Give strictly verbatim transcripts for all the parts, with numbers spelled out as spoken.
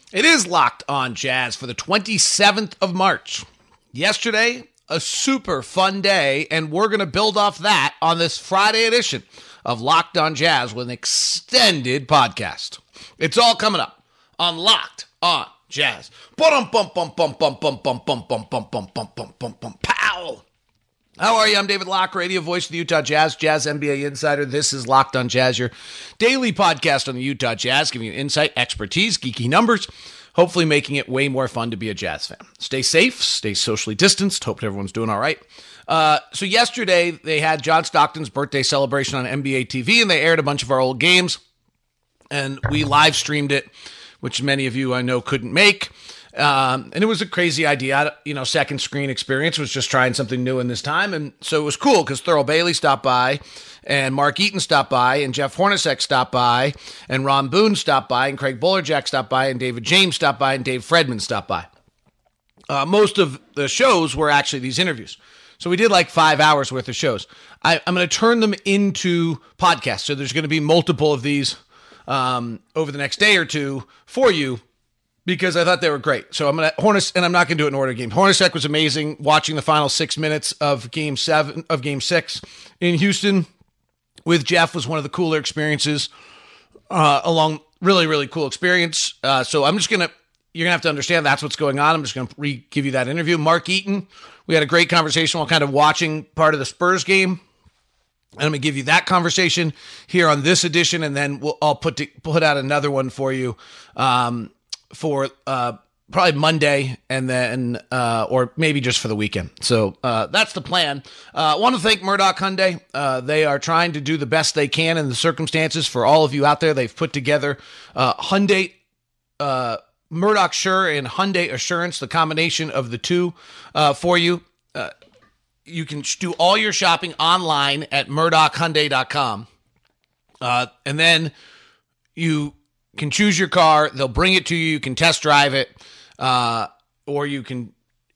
It is Locked On Jazz for the twenty-seventh of March. Yesterday, a super fun day, and we're going to build off that on this Friday edition of Locked On Jazz with an extended podcast. It's all coming up on Locked On Jazz. Bum bum bum bum bum bum bum bum bum bum bum bum bum bum bum pow. How are you? I'm David Locke, radio voice of the Utah Jazz, Jazz N B A insider. This is Locked On Jazz, your daily podcast on the Utah Jazz, giving you insight, expertise, geeky numbers, hopefully making it way more fun to be a Jazz fan. Stay safe, stay socially distanced. Hope everyone's doing all right. Uh, so yesterday, they had John Stockton's birthday celebration on N B A T V, and they aired a bunch of our old games, and we live streamed it, which many of you I know couldn't make. Um, and it was a crazy idea, you know, second screen experience, was just trying something new in this time. And so it was cool because Thurl Bailey stopped by and Mark Eaton stopped by and Jeff Hornacek stopped by and Ron Boone stopped by and Craig Bolerjack stopped by and David James stopped by and Dave Fredman stopped by. Uh, most of the shows were actually these interviews. So we did like five hours worth of shows. I, I'm going to turn them into podcasts. So there's going to be multiple of these um, over the next day or two for you, because I thought they were great. So I'm going to Hornacek, and I'm not going to do it in order game. Hornacek was amazing. Watching the final six minutes of game seven of game six in Houston with Jeff was one of the cooler experiences. Uh, along really, really cool experience. Uh, so I'm just going to, you're going to have to understand that's what's going on. I'm just going to re give you that interview. Mark Eaton, we had a great conversation while kind of watching part of the Spurs game. And I'm going to give you that conversation here on this edition. And then we'll, I'll put, to, put out another one for you. Um, for uh, probably Monday and then, uh, or maybe just for the weekend. So uh, that's the plan. Uh, I want to thank Murdoch Hyundai. Uh, they are trying to do the best they can in the circumstances for all of you out there. They've put together uh, Hyundai, uh, Murdoch Sure and Hyundai Assurance, the combination of the two uh, for you. Uh, you can do all your shopping online at murdoch hyundai dot com. Uh, and then you can choose your car. They'll bring it to you. You can test drive it, uh, or you can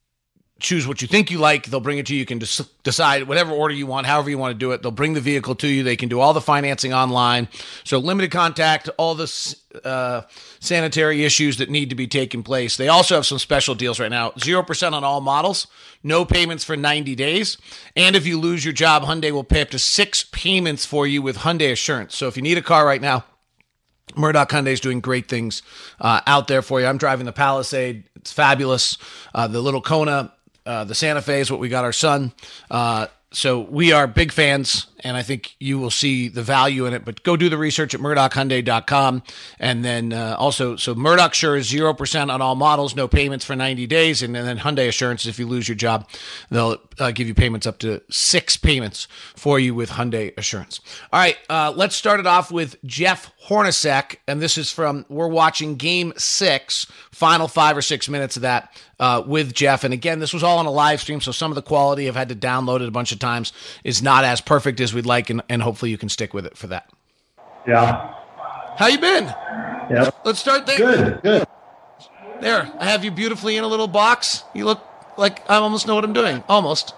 choose what you think you like. They'll bring it to you. You can des- decide whatever order you want, however you want to do it. They'll bring the vehicle to you. They can do all the financing online. So limited contact, all the uh, sanitary issues that need to be taken place. They also have some special deals right now. zero percent on all models, no payments for ninety days. And if you lose your job, Hyundai will pay up to six payments for you with Hyundai Assurance. So if you need a car right now, Murdoch Hyundai is doing great things uh, out there for you. I'm driving the Palisade. It's fabulous. Uh, the little Kona, uh, the Santa Fe is what we got our son. Uh, so we are big fans, and I think you will see the value in it. But go do the research at murdoch hyundai dot com. And then uh, also, so Murdoch Sure is zero percent on all models, no payments for ninety days. And, and then Hyundai Assurance, if you lose your job, they'll uh, give you payments up to six payments for you with Hyundai Assurance. All right, uh, let's start it off with Jeff Hornacek. And this is from, we're watching game six, final five or six minutes of that uh, with Jeff. And again, this was all on a live stream, so some of the quality, I've had to download it a bunch of times, is not as perfect as we'd like, and, and hopefully you can stick with it for that. Yeah. How you been? Yeah. Let's start there. Good, good. There, I have you beautifully in a little box. You look like I almost know what I'm doing. Almost.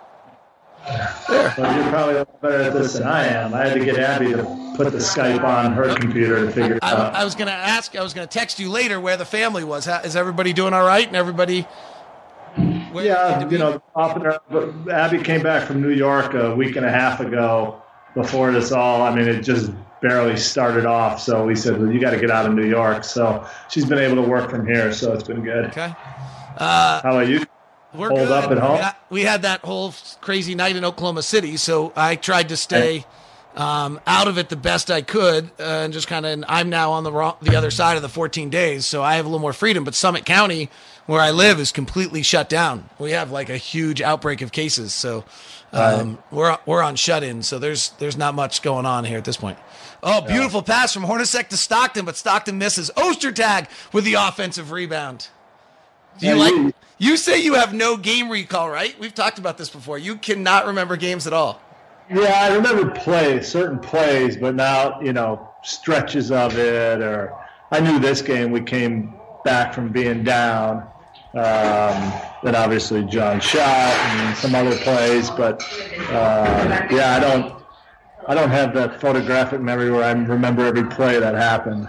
There. Well, you're probably a lot better at this than I am. I had to get Abby to put the Skype on her computer to figure it I, out. I was going to ask, I was going to text you later where the family was. How, is everybody doing all right? And everybody... Where yeah, you know, off and on, Abby came back from New York a week and a half ago before this all. I mean, it just barely started off. So we said, well, you got to get out of New York. So she's been able to work from here. So it's been good. Okay. Uh, How about you? We're Hold good. up at home? We had that whole crazy night in Oklahoma City, so I tried to stay um, out of it the best I could, uh, and just kind of. I'm now on the wrong, the other side of the fourteen days, so I have a little more freedom. But Summit County, where I live, is completely shut down. We have like a huge outbreak of cases, so um, right. we're we're on shut-in. So there's there's not much going on here at this point. Oh, beautiful yeah. pass from Hornacek to Stockton, but Stockton misses. Ostertag with the offensive rebound. Do you yeah, like? You, you say you have no game recall, right? We've talked about this before. You cannot remember games at all. Yeah, I remember plays, certain plays, but now, you know, stretches of it. Or I knew this game we came back from being down. Um, then obviously John shot and some other plays, but uh, yeah, I don't, I don't have that photographic memory where I remember every play that happened.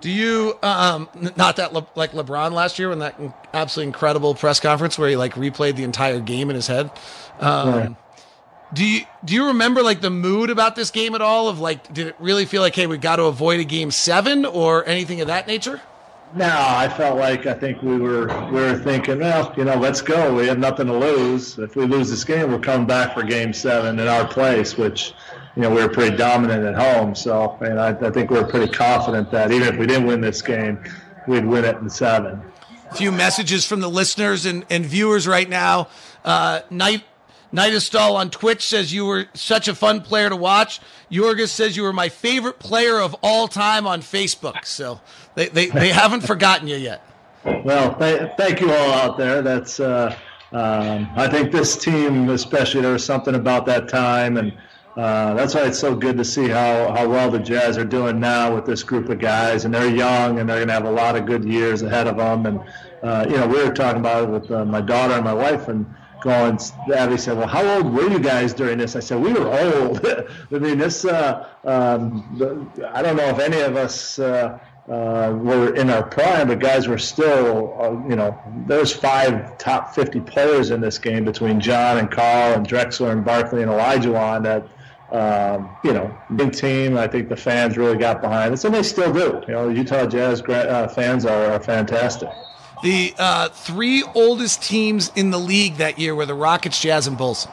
Do you, um, not that Le- like LeBron last year when that absolutely incredible press conference where he like replayed the entire game in his head. Um, yeah. Do you do you remember like the mood about this game at all? Of like, did it really feel like, hey, we got to avoid a game seven or anything of that nature? No, I felt like I think we were we were thinking, well, you know, let's go. We have nothing to lose. If we lose this game, we're coming back for game seven in our place, which, you know, we were pretty dominant at home. So, and I, I think we were pretty confident that even if we didn't win this game, we'd win it in seven. A few messages from the listeners and, and viewers right now. Uh, Night Nightistal on Twitch says you were such a fun player to watch. Jorgis says you were my favorite player of all time on Facebook. So they, they, they haven't forgotten you yet. Well, th- thank you all out there. That's uh, um, I think this team especially, there was something about that time, and uh, that's why it's so good to see how, how well the Jazz are doing now with this group of guys. And they're young, and they're going to have a lot of good years ahead of them. And, uh, you know, we were talking about it with uh, my daughter and my wife, and going, Abby said, well, how old were you guys during this? I said, we were old. I mean, this, uh, um, the, I don't know if any of us uh, uh, were in our prime, but guys were still, uh, you know, there's five top fifty players in this game between John and Carl and Drexler and Barkley and Olajuwon that, um, you know, big team. I think the fans really got behind us, and they still do. You know, Utah Jazz uh, fans are, are fantastic. The uh, three oldest teams in the league that year were the Rockets, Jazz, and Bulls.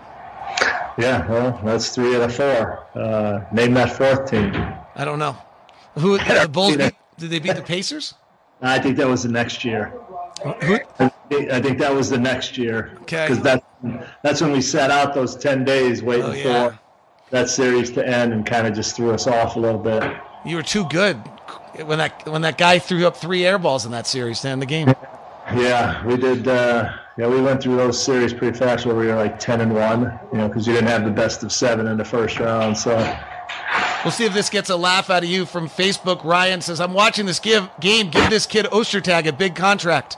Yeah, well, that's three out of four. Uh, name that fourth team. I don't know. Who the Bulls beat? Did they beat the Pacers? I think that was the next year. Who? I think that was the next year. Okay. Because that, that's when we sat out those ten days waiting oh, yeah. for that series to end and kind of just threw us off a little bit. You were too good when that when that guy threw up three air balls in that series to end the game. Yeah, we did. Uh, yeah, we went through those series pretty fast where we were like ten and one, you know, because you didn't have the best of seven in the first round. So we'll see if this gets a laugh out of you from Facebook. Ryan says, I'm watching this give, game. Give this kid Ostertag a big contract.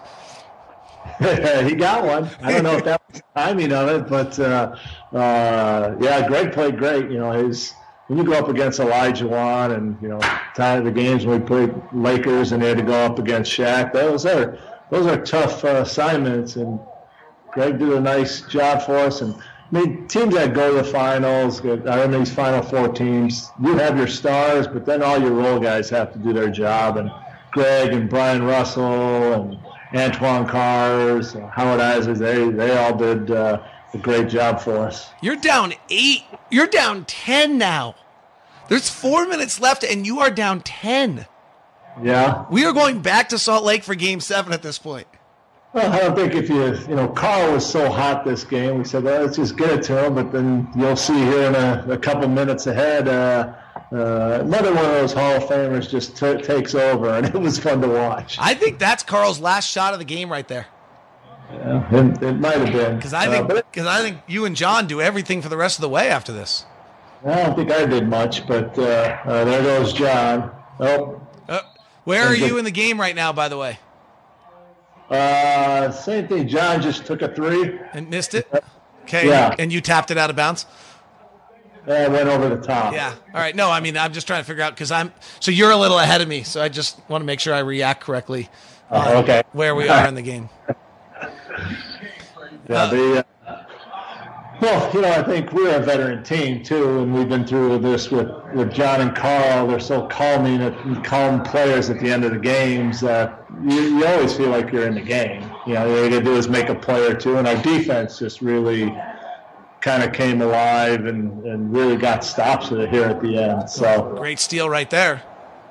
He got one. I don't know if that was the timing of it, but uh, uh, yeah, Greg played great. You know, his when you go up against Olajuwon and, you know, time of the games when we played Lakers and they had to go up against Shaq, those are those are tough uh, assignments, and Greg did a nice job for us. And I mean, teams that go to the finals, are in these Final Four teams, you have your stars, but then all your role guys have to do their job. And Greg and Brian Russell and Antoine Cars, Howard Isaac, they, they all did uh, a great job for us. You're down eight. You're down ten now. There's four minutes left, and you are down ten. Yeah. We are going back to Salt Lake for game seven at this point. Well, I don't think if you, you know, Carl was so hot this game, we said, well, let's just get it to him. But then you'll see here in a, a couple minutes ahead, uh, uh, another one of those Hall of Famers just t- takes over, and it was fun to watch. I think that's Carl's last shot of the game right there. Yeah, it, it might have been. Because I think because uh, I think you and John do everything for the rest of the way after this. I don't think I did much, but uh, uh, there goes John. Oh. Uh, where are you in the game right now, by the way? Uh, same thing. John just took a three. And missed it? Okay. Yeah. And you tapped it out of bounds? Yeah, I went over the top. Yeah. All right. No, I mean, I'm just trying to figure out because I'm – so you're a little ahead of me, so I just want to make sure I react correctly uh, okay. where we are in the game. Yeah, uh, the, uh, well, you know, I think we're a veteran team, too, and we've been through this with, with John and Carl. They're so calming, at, calm players at the end of the games that you, you always feel like you're in the game. You know, all you got to do is make a play or two, and our defense just really kind of came alive and, and really got stops here at the end. So great steal right there.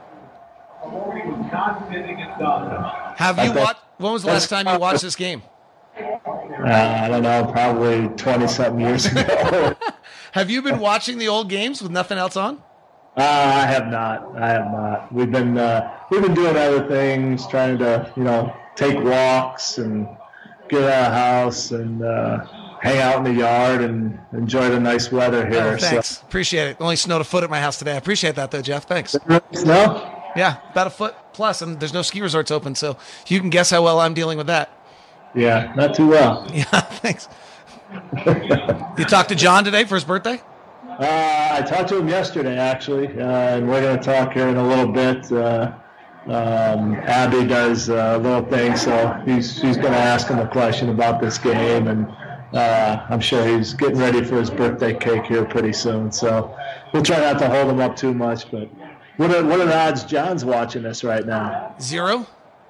Have you watched? When was the last time you watched this game? Uh, I don't know, probably twenty-something years ago. Have you been watching the old games with nothing else on? Uh, I have not. I have not. We've been uh, we've been doing other things, trying to, you know, take walks and get out of the house and uh, hang out in the yard and enjoy the nice weather here. Oh, thanks. So. Appreciate it. Only snowed a foot at my house today. I appreciate that, though, Jeff. Thanks. Snow? Yeah, about a foot plus, and there's no ski resorts open, so you can guess how well I'm dealing with that. Yeah, not too well. Yeah, thanks. You talked to John today for his birthday? Uh, I talked to him yesterday, actually, uh, and we're going to talk here in a little bit. Uh, Um, Abby does a little thing, so he's she's going to ask him a question about this game, and uh, I'm sure he's getting ready for his birthday cake here pretty soon. So we'll try not to hold him up too much. But what are, what are the odds John's watching this right now? Zero.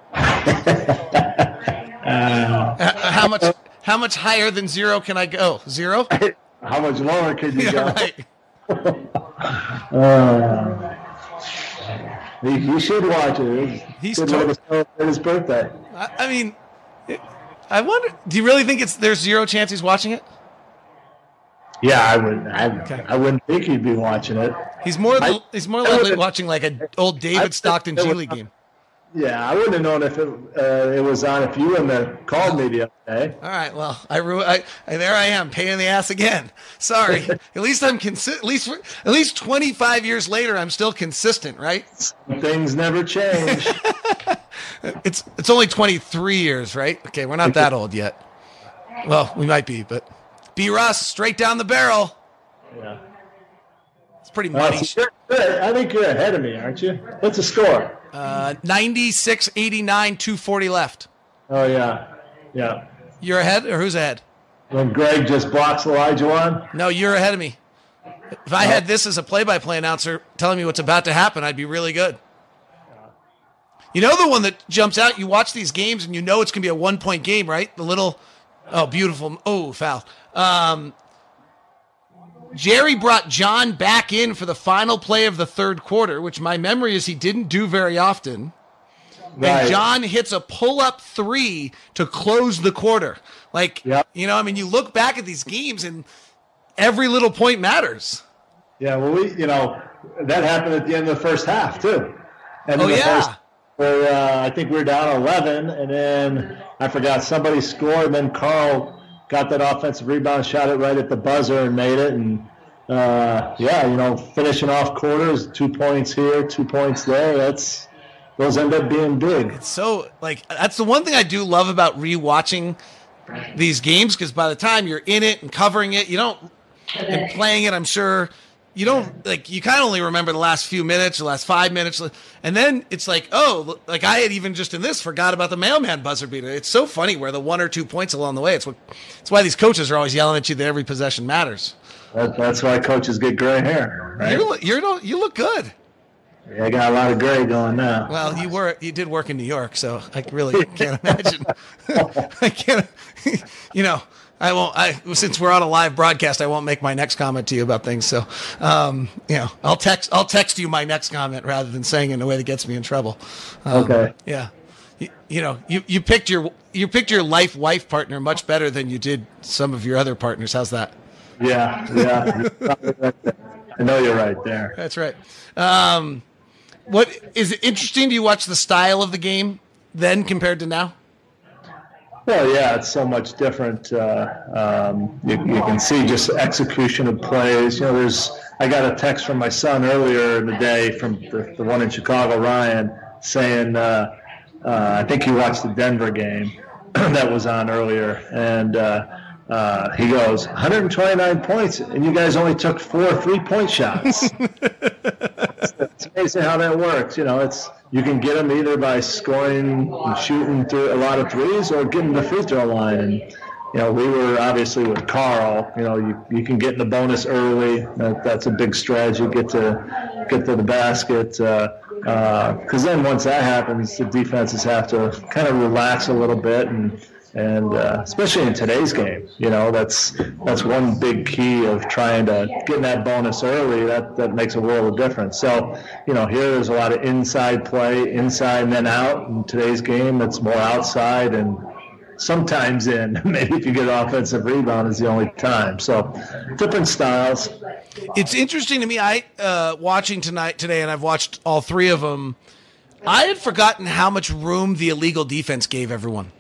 uh, how much? How much higher than zero can I go? Zero. How much lower can you yeah, go? Right. uh, he, he should watch it. He's good way to celebrate his birthday. I, I mean, it, I wonder. Do you really think it's there's zero chance he's watching it? Yeah, I wouldn't. I, okay. I wouldn't think he'd be watching it. He's more. I, he's more likely watching like an old David Stockton G League game. Yeah, I wouldn't have known if it uh, it was on if you wouldn't have called me the other day. All right, well, I, ru- I, I there I am, pain in the ass again. Sorry. At least I'm consi- At least at least twenty-five years later, I'm still consistent, right? Things never change. it's it's only twenty-three years, right? Okay, we're not that old yet. Well, we might be, but B. Russ, straight down the barrel. Yeah, it's pretty muddy. Uh, so I think you're ahead of me, aren't you? What's the score? Uh, ninety-six eighty-nine, two forty left. Oh, yeah. Yeah. You're ahead, or who's ahead? When Greg just blocks Elijah one? No, you're ahead of me. If I had this as a play-by-play announcer telling me what's about to happen, I'd be really good. You know the one that jumps out? You watch these games, and you know it's going to be a one-point game, right? The little, oh, beautiful, oh, foul. Um, Jerry brought John back in for the final play of the third quarter, which my memory is he didn't do very often. Right. And John hits a pull-up three to close the quarter. Like, yep. you know, I mean, you look back at these games, and every little point matters. Yeah, well, we, you know, that happened at the end of the first half, too. And oh, the yeah. First, where, uh, I think we were down eleven, and then I forgot somebody scored, and then Carl got that offensive rebound, shot it right at the buzzer and made it. And, uh, yeah, you know, finishing off quarters, two points here, two points there, that's those end up being big. It's so, like, that's the one thing I do love about rewatching these games, because by the time you're in it and covering it, you don't, and playing it, I'm sure, you don't, like, you kind of only remember the last few minutes, the last five minutes, and then it's like, oh, like I had even just in this forgot about the mailman buzzer beater. It's so funny where the one or two points along the way, it's what, it's why these coaches are always yelling at you that every possession matters. That, that's why coaches get gray hair, right? You're, you're, you look good. Yeah, I got a lot of gray going now. Well, you were you did work in New York, so I really can't imagine. I can't, you know. I won't. I since we're on a live broadcast, I won't make my next comment to you about things. So, um, you know, I'll text. I'll text you my next comment rather than saying it in a way that gets me in trouble. Um, okay. Yeah. You, you know, you, you picked your you picked your life wife partner much better than you did some of your other partners. How's that? Yeah. Yeah. I know you're right there. That's right. Um, what is it interesting? Do you watch the style of the game then compared to now? Well, yeah, it's so much different. Uh, um, you, you can see just execution of plays. You know, there's. I got a text from my son earlier in the day from the, the one in Chicago, Ryan, saying uh, uh, I think he watched the Denver game that was on earlier, and uh, uh, he goes one hundred twenty-nine points, and you guys only took four three-point shots. it's, it's amazing how that works. You know, it's. You can get them either by scoring and shooting through a lot of threes or getting the free throw line. And, you know, we were obviously with Carl, you know, you, you can get in the bonus early. That, that's a big strategy, get to get to the basket. Because uh, uh, then once that happens, the defenses have to kind of relax a little bit. And, and uh, especially in today's game, you know, that's that's one big key of trying to get that bonus early. That that makes a world of difference. So, you know, here there's a lot of inside play, inside and then out. In today's game, it's more outside and sometimes in. Maybe if you get an offensive rebound is the only time. So, different styles. It's interesting to me. I uh, watching tonight today, and I've watched all three of them. I had forgotten how much room the illegal defense gave everyone.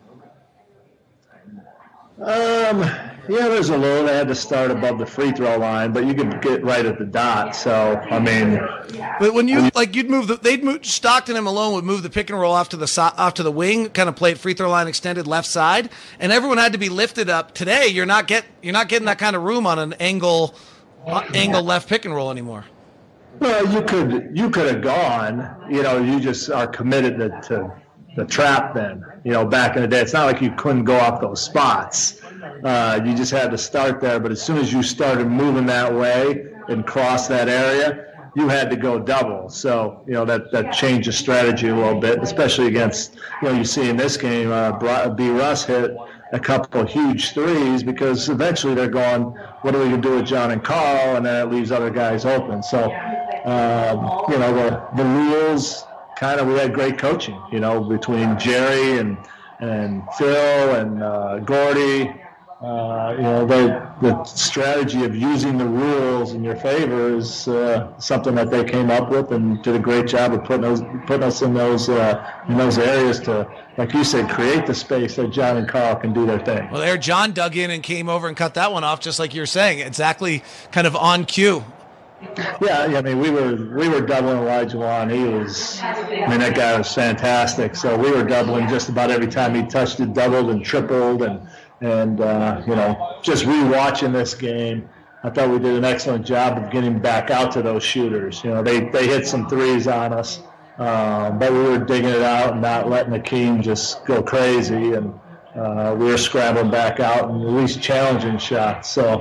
Um, yeah, there's a little. They had to start above the free throw line, but you could get right at the dot. So, I mean, but when you like, you'd move the they'd move Stockton and Malone would move the pick and roll off to the so, off to the wing, kind of play it free throw line extended left side, and everyone had to be lifted up. Today, you're not get you're not getting that kind of room on an angle uh, angle left pick and roll anymore. Well, you could you could have gone. You know, you just are committed to, to the trap. Then, you know, back in the day, it's not like you couldn't go off those spots. Uh, you just had to start there. But as soon as you started moving that way and cross that area, you had to go double. So, you know, that that changed the strategy a little bit, especially against, you know, you see in this game, uh, B. Russ hit a couple of huge threes because eventually they're going, what are we going to do with John and Carl? And then it leaves other guys open. So, um, you know, the, the rules kind of, we had great coaching, you know, between Jerry and, and Phil and uh, Gordy. Uh, you know, the, the strategy of using the rules in your favor is uh, something that they came up with and did a great job of putting those, putting us in those uh, in those areas to, like you said, create the space that John and Carl can do their thing. Well, there John dug in and came over and cut that one off, just like you're saying, exactly, kind of on cue. Yeah, I mean, we were we were doubling Elijah Wan. He was, I mean, that guy was fantastic. So we were doubling just about every time he touched it, doubled and tripled, and and uh, you know, just rewatching this game, I thought we did an excellent job of getting back out to those shooters. You know, they they hit some threes on us, um, but we were digging it out and not letting Akeem just go crazy, and uh, we were scrambling back out and at least challenging shots. So.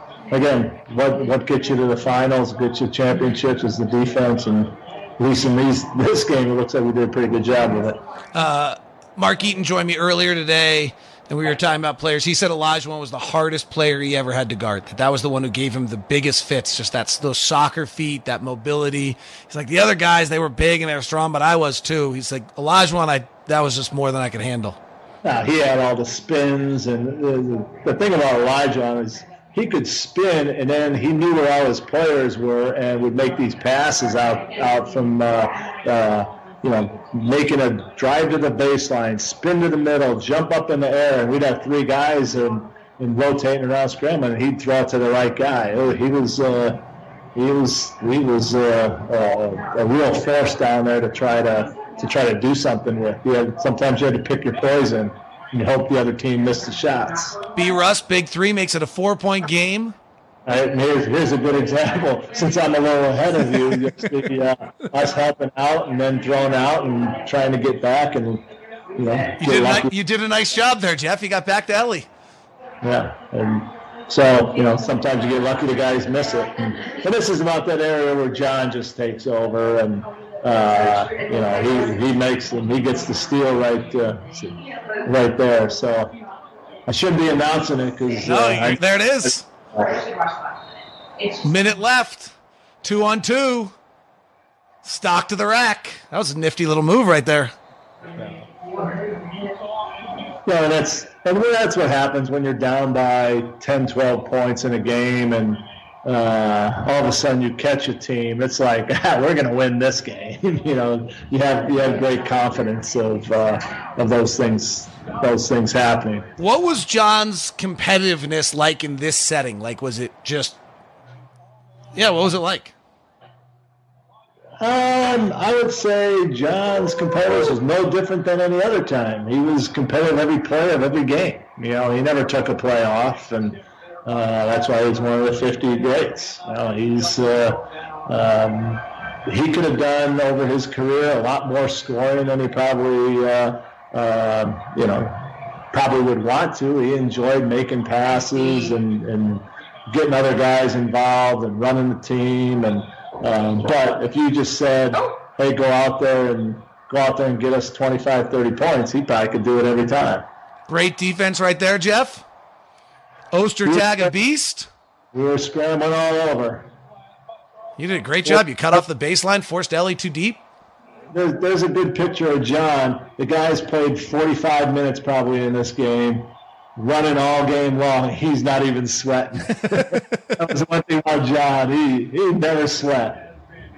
Again, what what gets you to the finals, gets you championships is the defense, and at least in these this game, it looks like we did a pretty good job with it. Uh, Mark Eaton joined me earlier today, and we were talking about players. He said Olajuwon was the hardest player he ever had to guard. That that was the one who gave him the biggest fits, just that's those soccer feet, that mobility. He's like, the other guys, they were big and they were strong, but I was too. He's like, Olajuwon, I that was just more than I could handle. Uh, he had all the spins, and the, the thing about Olajuwon is he could spin, and then he knew where all his players were and would make these passes out out from, uh, uh, you know, making a drive to the baseline, spin to the middle, jump up in the air, and we'd have three guys and, and rotating around scrambling, and he'd throw it to the right guy. He was uh, he was he was uh, uh, a real force down there to try to to try to do something with. You had, sometimes you had to pick your poison and hope the other team missed the shots. B. Russ, big three, makes it a four-point game. Right, and here's, here's a good example. Since I'm a little ahead of you, just the, uh, us helping out and then thrown out and trying to get back. And you know, you did, a, you did a nice job there, Jeff. You got back to Ellie. Yeah, and so, you know, sometimes you get lucky the guys miss it. And, and this is about that area where John just takes over and, uh, you know, he, he makes them, he gets the steal right uh, right there. So I shouldn't be announcing it because no, uh, I, there it is. Minute left. Two on two. Stock to the rack. That was a nifty little move right there. Yeah, and that's and that's what happens when you're down by ten, twelve points in a game, and uh, all of a sudden you catch a team. It's like, ah, we're going to win this game. you know, you have you have great confidence of uh, of those things those things happening. What was John's competitiveness like in this setting? Like, was it just, yeah, what was it like? Um, I would say John's competitiveness was no different than any other time. He was competitive every play of every game. You know, he never took a play off, and uh, that's why he's one of the fifty greats. You know, he's uh, um, he could have done over his career a lot more scoring than he probably uh, uh, you know probably would want to. He enjoyed making passes and, and getting other guys involved and running the team. And um, but if you just said, hey, go out there and go out there and get us twenty-five, thirty points, he probably could do it every time. Great defense right there, Jeff. Ostertag, a beast. We were scrambling all over. You did a great job. You cut off the baseline, forced Ellie too deep. There's, there's a good picture of John. The guy's played forty-five minutes probably in this game, running all game long. He's not even sweating. That was one thing about John. He, he never sweat.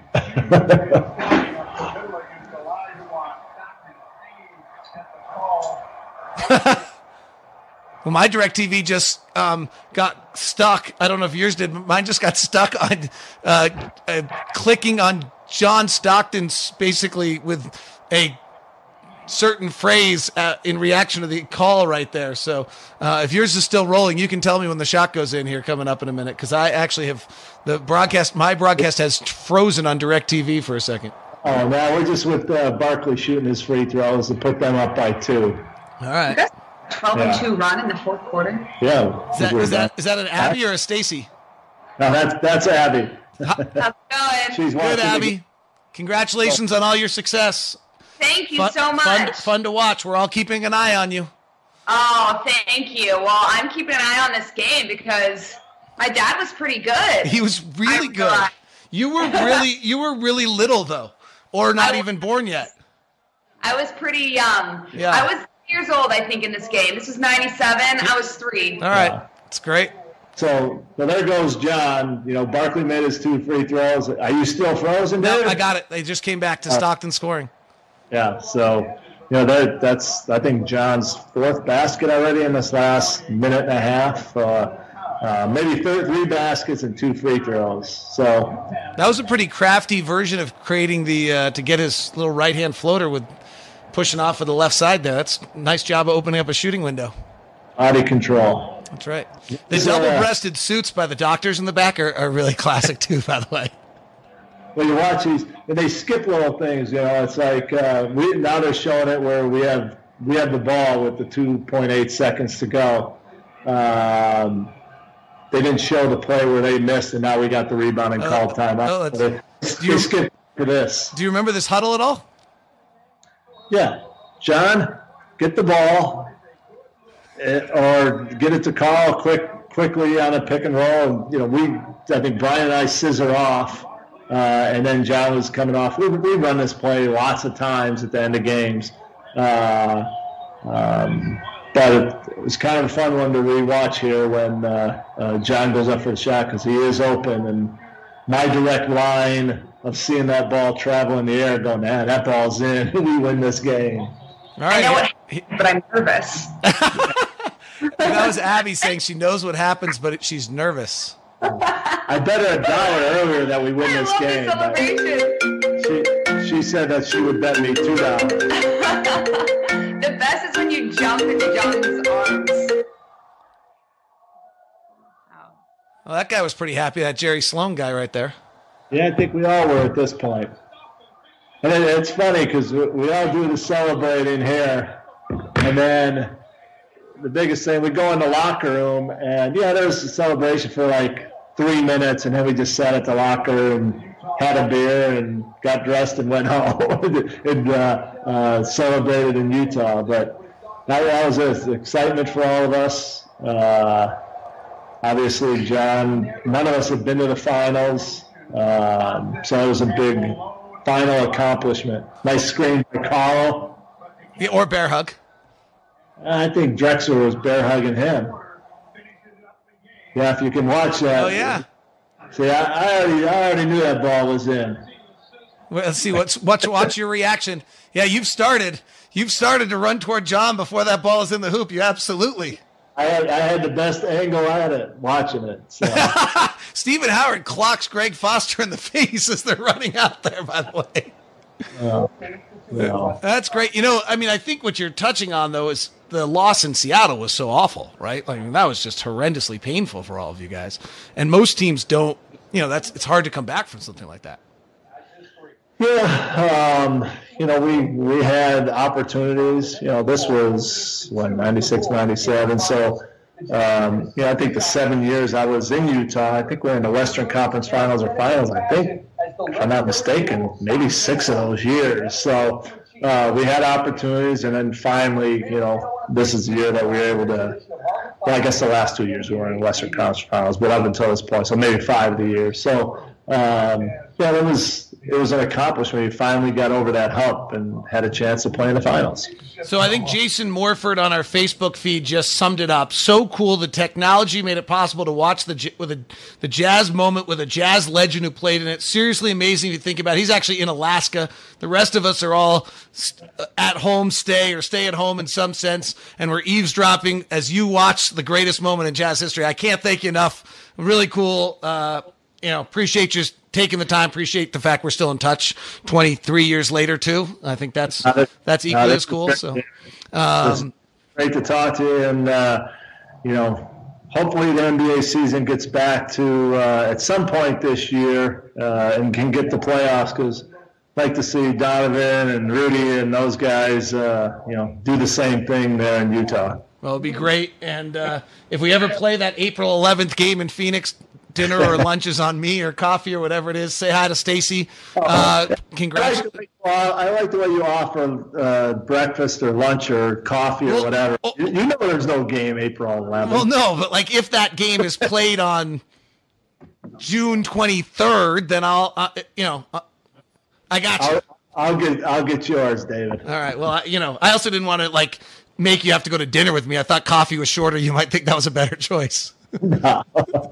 Well, my DirecTV just um, got stuck. I don't know if yours did, but mine just got stuck on uh, uh, clicking on John Stockton's basically with a certain phrase uh, in reaction to the call right there. So uh, if yours is still rolling, you can tell me when the shot goes in here coming up in a minute, because I actually have the broadcast. My broadcast has frozen on DirecTV for a second. Oh, now we're just with uh, Barkley shooting his free throws to put them up by two. All right. twelve and two run in the fourth quarter. Yeah. Is that, is that, is that an Abby or a Stacy? No, that's that's Abby. How's it going? She's Good, watching Abby. the- Congratulations on all your success. Thank you Fun, so much. Fun, fun to watch. We're all keeping an eye on you. Oh, thank you. Well, I'm keeping an eye on this game because my dad was pretty good. He was really I good. forgot. You were really, you were really little though, or not I- even born yet. I was pretty young. Yeah. I was three years old, I think, in this game. This was ninety-seven. I was three. All right, Yeah. it's great. So, well, there goes John. You know, Barkley made his two free throws. Are you still frozen, No, Dave? I got it. They just came back to Stockton scoring. Yeah, so, you know, that, that's, I think, John's fourth basket already in this last minute and a half. Uh, uh, maybe th- three baskets and two free throws. So, That was a pretty crafty version of creating the uh, to get his little right hand floater with pushing off of the left side there. That's a nice job of opening up a shooting window. body control. That's right. The So, uh, double-breasted suits by the doctors in the back are, are really classic too, by the way. When you watch these, and they skip little things, you know, it's like uh, we now they're showing it where we have we have the ball with the two point eight seconds to go. Um, they didn't show the play where they missed, and now we got the rebound and Oh, called timeout. oh, So they, do you- they skip for this. Do you remember this huddle at all? Yeah, John, get the ball, eh, or get it to Carl quick quickly on a pick and roll. And, you know, we I think Brian and I scissor off. Uh, and then John was coming off. We, we run this play lots of times at the end of games. Uh, um, but it, it was kind of a fun one to rewatch here when uh, uh, John goes up for the shot because he is open. And my direct line of seeing that ball travel in the air going, man, that ball's in. We win this game. All I right. know what he- happened, but I'm nervous. that was Abby saying she knows what happens, but she's nervous. I bet her a dollar earlier that we win I this love game. the but celebration. She, she said that she would bet me two dollars. The best is when you jump into John's arms. Wow. Well, that guy was pretty happy, that Jerry Sloan guy right there. Yeah, I think we all were at this point. And it, it's funny because we, we all do the celebrating here, and then the biggest thing, we go in the locker room, and yeah, there was a celebration for like three minutes, and then we just sat at the locker and had a beer and got dressed and went home and uh, uh, celebrated in Utah. But that, that was it. Excitement for all of us. Uh, obviously, John, none of us have been to the finals, um, so it was a big final accomplishment. Nice screen by Carl. Yeah, or bear hug. I think Drexler was bear hugging him. Yeah, if you can watch that. Oh, yeah. See, I, I already, I already knew that ball was in. Well, let's see. What's watch watch your reaction. Yeah, you've started. You've started to run toward John before that ball is in the hoop. You absolutely. I had, I had the best angle at it, watching it. So. Stephen Howard clocks Greg Foster in the face as they're running out there, by the way. Uh, you know. That's great. You know, I mean, I think what you're touching on, though, is the loss in Seattle was so awful, right? Like, I mean, that was just horrendously painful for all of you guys. And most teams don't, you know, that's it's hard to come back from something like that. Yeah, um, you know, we we had opportunities. You know, this was, what, ninety-six, ninety-seven. So, um, you know, I think the seven years I was in Utah, I think we're in the Western Conference Finals or Finals, I think, if I'm not mistaken, maybe six of those years. So uh, we had opportunities, and then finally, you know, this is the year that we were able to, well, I guess the last two years we were in Western Conference Finals, but up until this point, so maybe five of the years. So, um, yeah, it was it was an accomplishment. We finally got over that hump and had a chance to play in the finals. So I think Jason Morford on our Facebook feed just summed it up. So cool. The technology made it possible to watch the J- with a, the Jazz moment with a Jazz legend who played in it. Seriously amazing to think about. He's actually in Alaska. The rest of us are all st- at home stay or stay at home in some sense, and we're eavesdropping as you watch the greatest moment in Jazz history. I can't thank you enough. Really cool. Uh, you know, appreciate you taking the time. Appreciate the fact we're still in touch twenty-three years later too. I think that's that's equally as cool. So, um, great to talk to you, and uh, you know, hopefully the N B A season gets back to uh, at some point this year uh, and can get the playoffs, because I'd like to see Donovan and Rudy and those guys, uh, you know, do the same thing there in Utah. Well, it'd be great. And uh, if we ever play that April eleventh game in Phoenix, dinner or lunch is on me, or coffee or whatever it is. Say hi to Stacy. Uh, congratulations. I like, I like the way you offer uh, breakfast or lunch or coffee or well, whatever. Oh, you, you know there's no game April eleventh. Well, no, but like if that game is played on June twenty-third, then I'll, uh, you know, uh, I got you. I'll, I'll get I'll get yours, David. All right. Well, I, you know, I also didn't want to like make you have to go to dinner with me. I thought coffee was shorter. You might think that was a better choice. No.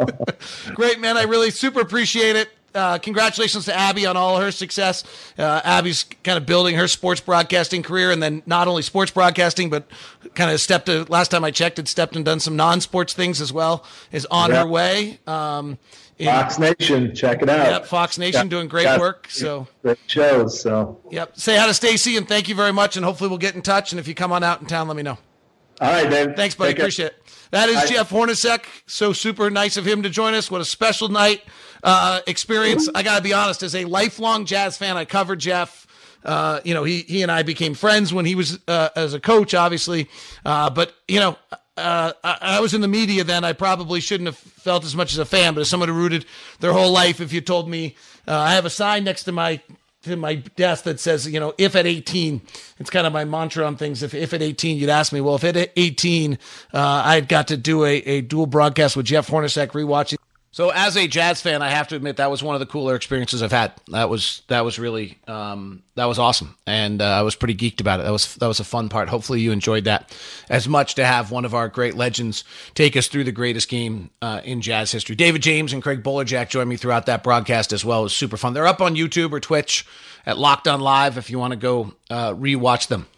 Great, man. I really super appreciate it. Uh, congratulations to Abby on all her success. Uh, Abby's kind of building her sports broadcasting career, and then not only sports broadcasting, but kind of stepped to, last time I checked, had stepped and done some non-sports things as well, is on yep. her way. Um, in, Fox Nation, check it out. Yep, Fox Nation got, doing great work. So great shows. So yep. Say hi to Stacy, and thank you very much, and hopefully we'll get in touch. And if you come on out in town, let me know. All right, Dave. Thanks, buddy. Take Appreciate it. That is Hi. Jeff Hornacek. So super nice of him to join us. What a special night uh, experience. I got to be honest, as a lifelong Jazz fan, I covered Jeff. Uh, you know, he he and I became friends when he was uh, as a coach, obviously. Uh, but, you know, uh, I, I was in the media then. I probably shouldn't have felt as much as a fan. But as someone who rooted their whole life, if you told me, uh, I have a sign next to my to my desk that says, you know, if at eighteen, it's kind of my mantra on things. If, if at eighteen, you'd ask me, well, if at eighteen, uh, I'd got to do a, a dual broadcast with Jeff Hornacek rewatching. So as a Jazz fan, I have to admit that was one of the cooler experiences I've had. That was, that was really, um, that was awesome. And uh, I was pretty geeked about it. That was, that was a fun part. Hopefully you enjoyed that as much, to have one of our great legends take us through the greatest game uh, in Jazz history. David James and Craig Bolerjack joined me throughout that broadcast as well. It was super fun. They're up on YouTube or Twitch at Locked On Live if you want to go uh, rewatch them.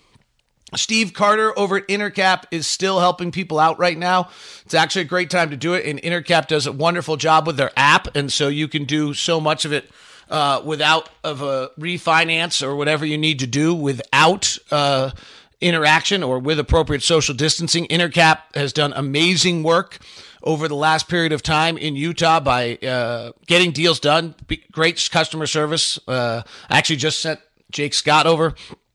Steve Carter over at Intercap is still helping people out right now. It's actually a great time to do it, and Intercap does a wonderful job with their app, and so you can do so much of it uh, without of a refinance or whatever you need to do without uh, interaction or with appropriate social distancing. Intercap has done amazing work over the last period of time in Utah by uh, getting deals done. Great customer service. Uh, I actually just sent Jake Scott over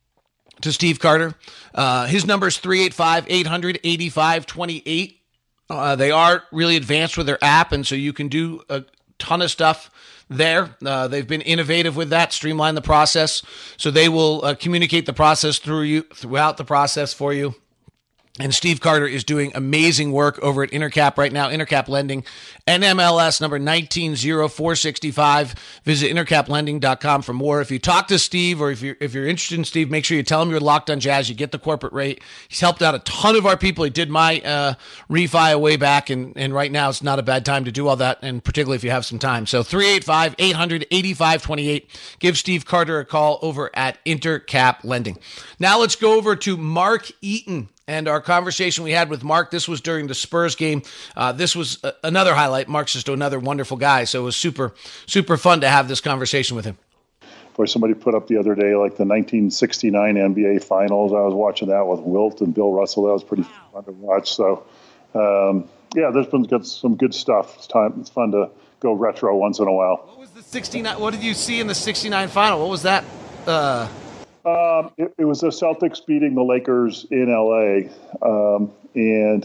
to Steve Carter. Uh, his number is three eight five, eight hundred, eighty-five twenty-eight. Uh, they are really advanced with their app, and so you can do a ton of stuff there. Uh, they've been innovative with that, streamline the process. So they will uh, communicate the process through you throughout the process for you. And Steve Carter is doing amazing work over at Intercap right now. Intercap Lending, N M L S number nineteen oh four sixty-five. Visit intercap lending dot com for more. If you talk to Steve, or if you're, if you're interested in Steve, make sure you tell him you're Locked On Jazz. You get the corporate rate. He's helped out a ton of our people. He did my uh, refi way back, and, and right now it's not a bad time to do all that, and particularly if you have some time. So three eight five, eight hundred, eighty-five twenty-eight. Give Steve Carter a call over at Intercap Lending. Now let's go over to Mark Eaton and our conversation we had with Mark. This was during the Spurs game. Uh, this was a, another highlight. Mark's just another wonderful guy, so it was super, super fun to have this conversation with him. Boy, somebody put up the other day, like the nineteen sixty-nine N B A Finals. I was watching that with Wilt and Bill Russell. That was pretty fun to watch. So, um, yeah, there's been good, some good stuff. It's time. It's fun to go retro once in a while. What was the sixty-nine? What did you see in the sixty-nine final? What was that? Uh... Um, it, it was the Celtics beating the Lakers in L A, um, and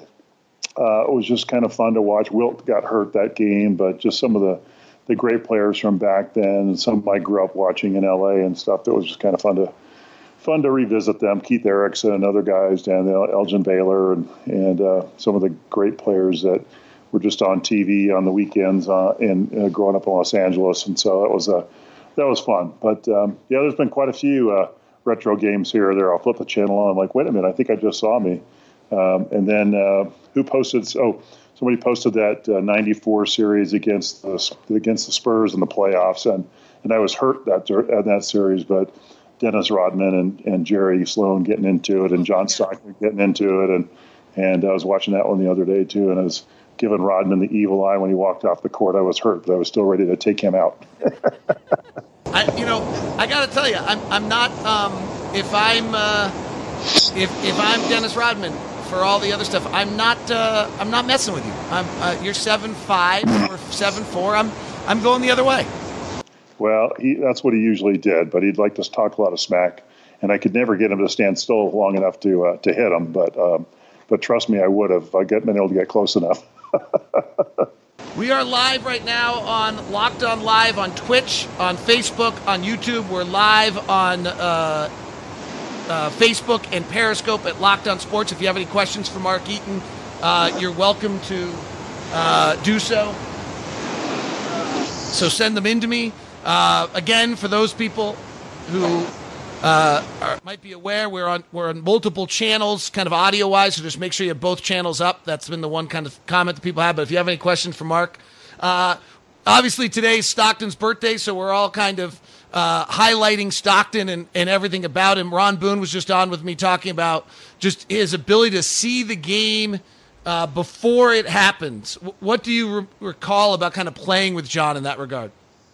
uh, it was just kind of fun to watch. Wilt got hurt that game, but just some of the, the great players from back then, and some I grew up watching in L A and stuff. That was just kind of fun to fun to revisit them. Keith Erickson and other guys down there, Elgin Baylor, and and uh, some of the great players that were just on T V on the weekends uh, and uh, growing up in Los Angeles. And so that was a that was fun. But um, yeah, there's been quite a few Uh, retro games here or there. I'll flip the channel on. I'm like, wait a minute, I think I just saw me. Um, and then uh, who posted? Oh, somebody posted that uh, ninety-four series against the against the Spurs in the playoffs, and and I was hurt that in that series, but Dennis Rodman and, and Jerry Sloan getting into it, and John Stockton getting into it, and and I was watching that one the other day too, and it was giving Rodman the evil eye when he walked off the court. I was hurt, but I was still ready to take him out. I, you know, I got to tell you, I'm I'm not. Um, if I'm uh, if if I'm Dennis Rodman, for all the other stuff, I'm not. Uh, I'm not messing with you. I'm. Uh, you're seven five or seven four. I'm. I'm going the other way. Well, he, that's what he usually did, but he'd like to talk a lot of smack, and I could never get him to stand still long enough to uh, to hit him. But um, but trust me, I would have. I get been able to get close enough. We are live right now on Locked On Live on Twitch, on Facebook, on YouTube. We're live on uh, uh, Facebook and Periscope at Locked On Sports. If you have any questions for Mark Eaton, uh, you're welcome to uh, do so. So send them in to me. Uh, again, for those people who uh, are, might be aware, we're on we're on multiple channels, kind of audio-wise, so just make sure you have both channels up. That's been the one kind of comment that people have. But if you have any questions for Mark, uh, obviously today's Stockton's birthday, so we're all kind of uh, highlighting Stockton and, and everything about him. Ron Boone was just on with me talking about just his ability to see the game uh, before it happens. W- what do you re- recall about kind of playing with John in that regard?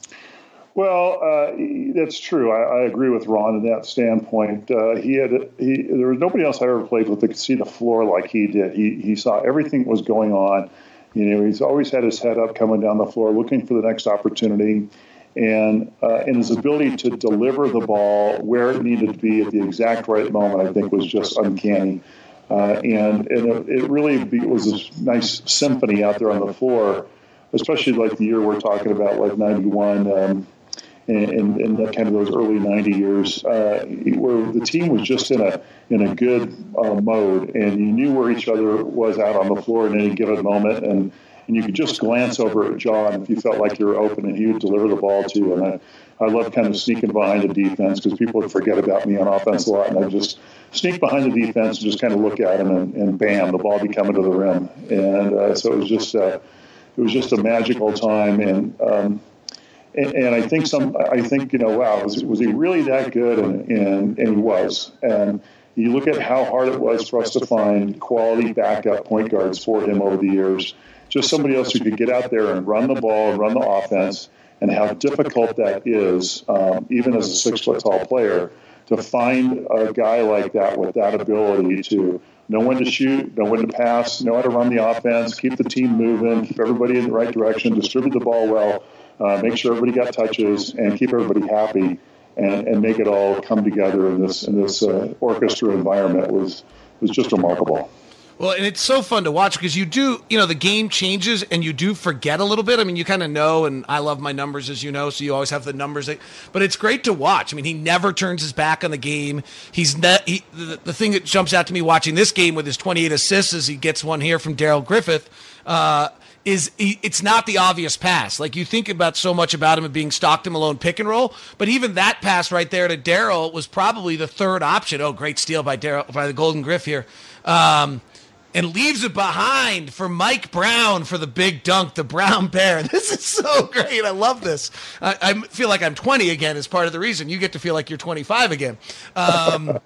Well, uh, that's true. I, I agree with Ron in that standpoint. Uh, he had he there was nobody else I ever played with that could see the floor like he did. He he saw everything that was going on. You know, he's always had his head up, coming down the floor, looking for the next opportunity, and uh, and his ability to deliver the ball where it needed to be at the exact right moment, I think, was just uncanny. Uh, and and it, it really be, was a nice symphony out there on the floor, especially like the year we're talking about, like ninety-one. Um, And, and that kind of those early ninety years, uh, where the team was just in a in a good uh, mode, and you knew where each other was out on the floor in any given moment, and, and you could just glance over at John if you felt like you were open, and he would deliver the ball to you. And I, I love kind of sneaking behind the defense because people would forget about me on offense a lot, and I just sneak behind the defense and just kind of look at him, and, and bam, the ball be coming to the rim. And uh, so it was just uh, it was just a magical time, and. Um, And, and I think some, I think, you know, wow, was, was he really that good? And, and, and he was. And you look at how hard it was for us to find quality backup point guards for him over the years. Just somebody else who could get out there and run the ball and run the offense, and how difficult that is, um, even as a six-foot-tall player, to find a guy like that with that ability to know when to shoot, know when to pass, know how to run the offense, keep the team moving, keep everybody in the right direction, distribute the ball well. Uh, make sure everybody got touches and keep everybody happy, and, and make it all come together in this in this uh, orchestra environment was was just remarkable. Well, and it's so fun to watch because you do, you know, the game changes and you do forget a little bit. I mean, you kind of know, and I love my numbers, as you know, so you always have the numbers. That, but it's great to watch. I mean, he never turns his back on the game. He's not, he, the, the thing that jumps out to me watching this game with his twenty-eight assists is he gets one here from Daryl Griffith. Uh, is he, it's not the obvious pass. Like, you think about so much about him being Stockton Malone pick and roll, but even that pass right there to Daryl was probably the third option. Oh, great steal by Daryl, by the Golden Griff here. Um, and leaves it behind for Mike Brown for the big dunk, the Brown Bear. This is so great. I love this. I, I feel like I'm twenty again as part of the reason. You get to feel like you're twenty-five again. Um,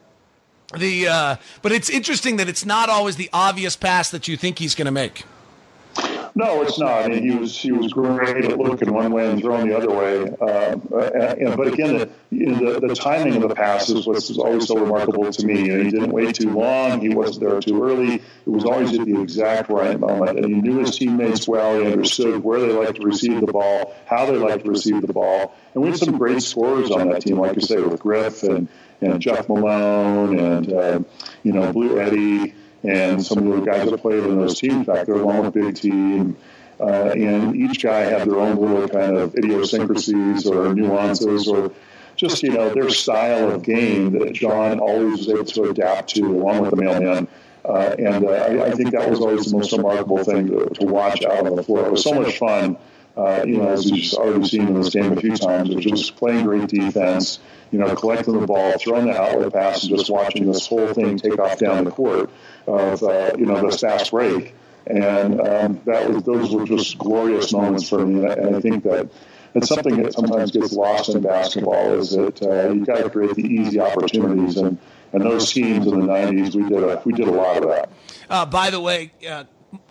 the uh, but it's interesting that it's not always the obvious pass that you think he's going to make. No, it's not. I mean, he was he was great at looking one way and throwing the other way. Um, and, and, but again, the, you know, the the timing of the passes was, was always so remarkable to me. You know, he didn't wait too long. He wasn't there too early. It was always at the exact right moment. And he knew his teammates well. He understood where they liked to receive the ball, how they liked to receive the ball. And we had some great scorers on that team, like you say, with Griff and, and Jeff Malone and, uh, you know, Blue Eddie. And some of the guys that played in those teams back there, along with Big T, and, uh, and each guy had their own little kind of idiosyncrasies or nuances or just, you know, their style of game that John always was able to adapt to, along with the mailman. Uh, and uh, I, I think that was always the most remarkable thing to, to watch out on the floor. It was so much fun, uh, you know, as you've already seen in this game a few times, of just playing great defense, you know, collecting the ball, throwing the outlet pass, and just watching this whole thing take off down the court of, uh, you know, this fast break. And um, that was, those were just glorious moments for me. And I think that it's something that sometimes gets lost in basketball, is that uh, you've got to create the easy opportunities. And, and those teams in the nineties, we did a, we did a lot of that. Uh, by the way, uh,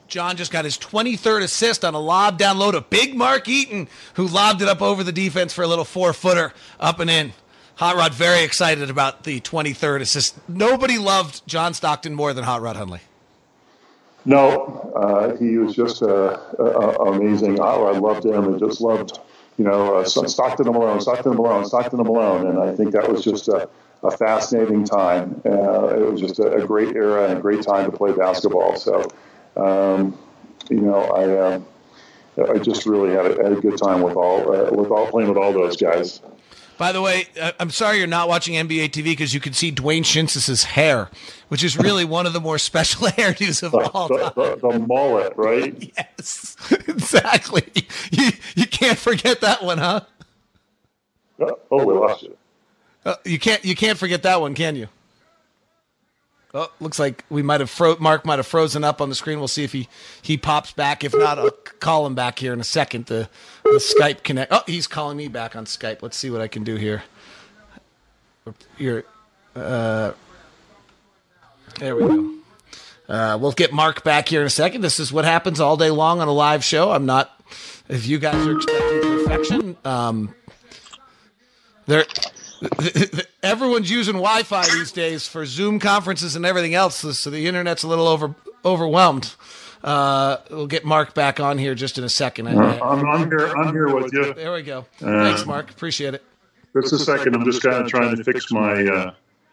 John just got his twenty-third assist on a lob down low to big Mark Eaton, who lobbed it up over the defense for a little four-footer up and in. Hot Rod very excited about the twenty-third assist. Nobody loved John Stockton more than Hot Rod Hundley. No, uh, he was just uh, uh, amazing. I, I loved him and just loved, you know, uh, Stockton and Malone, Stockton and Malone, Stockton and Malone. And I think that was just a, a fascinating time. Uh, it was just a, a great era and a great time to play basketball. So, um, you know, I uh, I just really had a, had a good time with all uh, with all playing with all those guys. By the way, I'm sorry you're not watching N B A T V because you can see Dwayne Shintzis' hair, which is really one of the more special hairdos of all time. The, the, the mullet, right? Yes, exactly. You, you can't forget that one, huh? Oh, we lost you. Uh, you can't you can't forget that one, can you? Oh, looks like we might have fro- Mark might have frozen up on the screen. We'll see if he, he pops back. If not, I'll call him back here in a second. The, the Skype connect. Oh, he's calling me back on Skype. Let's see what I can do here. You're, uh, there we go. Uh, we'll get Mark back here in a second. This is what happens all day long on a live show. I'm not. If you guys are expecting perfection, um, there. Everyone's using Wi-Fi these days for Zoom conferences and everything else, so the internet's a little over overwhelmed. Uh, we'll get Mark back on here just in a second. I'm, I'm here. I'm here with you. There we go. Uh, Thanks, Mark. Appreciate it. Just a second. I'm just kind of trying to fix my. Uh...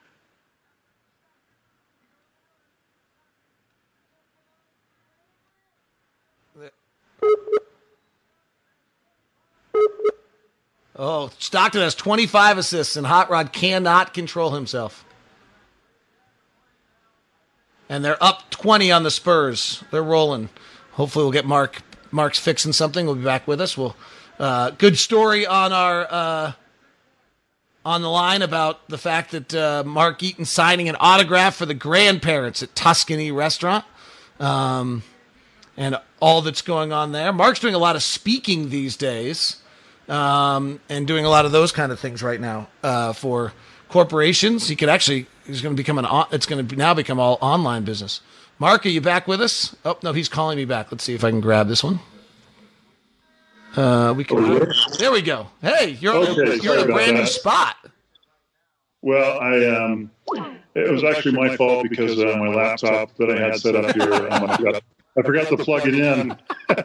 Oh, Stockton has twenty-five assists, and Hot Rod cannot control himself. And they're up twenty on the Spurs. They're rolling. Hopefully we'll get Mark. Mark's fixing something. We'll be back with us. We'll uh, good story on our uh, on the line about the fact that uh, Mark Eaton signing an autograph for the grandparents at Tuscany Restaurant, um, and all that's going on there. Mark's doing a lot of speaking these days. Um, and doing a lot of those kind of things right now uh, for corporations. He could actually, he's going to become an, it's going to now become all online business. Mark, are you back with us? Oh, no, he's calling me back. Let's see if I can grab this one. Uh, we can, oh, there we go. Hey, you're, okay, you're in a brand new spot. Well, I, um, it was actually my fault because uh, my laptop that I had set up here, um, I forgot I forgot to plug it in.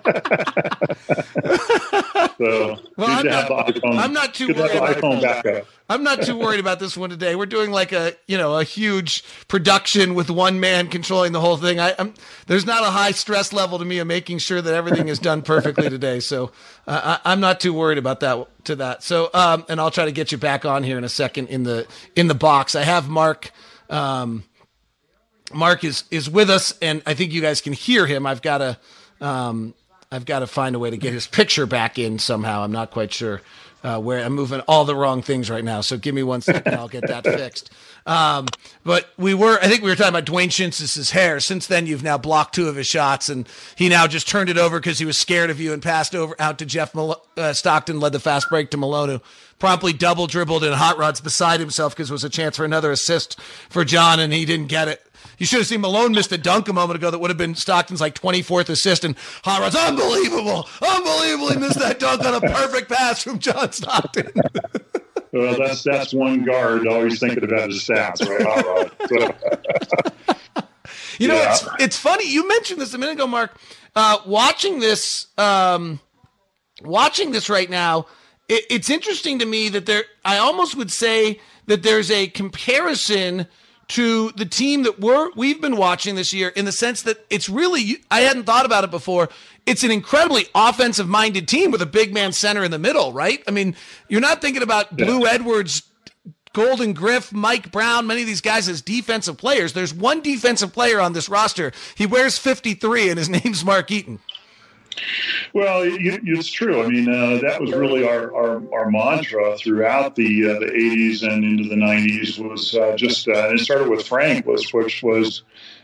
so well, I'm, not, iPhone, I'm not too worried about iPhone backup. I'm not too worried about this one today. We're doing like a you know a huge production with one man controlling the whole thing. I, I'm there's not a high stress level to me of making sure that everything is done perfectly today. So uh, I, I'm not too worried about that. To that. So um, and I'll try to get you back on here in a second in the in the box. I have Mark. Um, Mark is, is with us, and I think you guys can hear him. I've got to, um, I've got to find a way to get his picture back in somehow. I'm not quite sure uh, where. I'm moving all the wrong things right now, so give me one second. I'll get that fixed. Um, but we were, I think we were talking about Dwayne Shintzis' hair. Since then, you've now blocked two of his shots, and he now just turned it over because he was scared of you and passed over out to Jeff Mal- uh, Stockton, led the fast break to Malone, who promptly double dribbled, and Hot Rod's beside himself because it was a chance for another assist for John, and he didn't get it. You should have seen Malone missed a dunk a moment ago that would have been Stockton's like twenty-fourth assist, and Hot Rod's unbelievable, unbelievable. He missed that dunk on a perfect pass from John Stockton. Well, that's that's one guard always thinking about his stats, right? Hot Rod. So, you know, yeah. it's it's funny. You mentioned this a minute ago, Mark. Uh, watching this, um, watching this right now, it, it's interesting to me that there. I almost would say that there's a comparison to the team that we're, we've been watching this year in the sense that it's really, I hadn't thought about it before, it's an incredibly offensive-minded team with a big man center in the middle, right? I mean, you're not thinking about yeah. Blue Edwards, Golden Griff, Mike Brown, many of these guys as defensive players. There's one defensive player on this roster. He wears fifty-three, and his name's Mark Eaton. Well, it's true. I mean, uh, that was really our, our, our mantra throughout the uh, the eighties and into the nineties was uh, just, uh, and it started with Frank, was which was,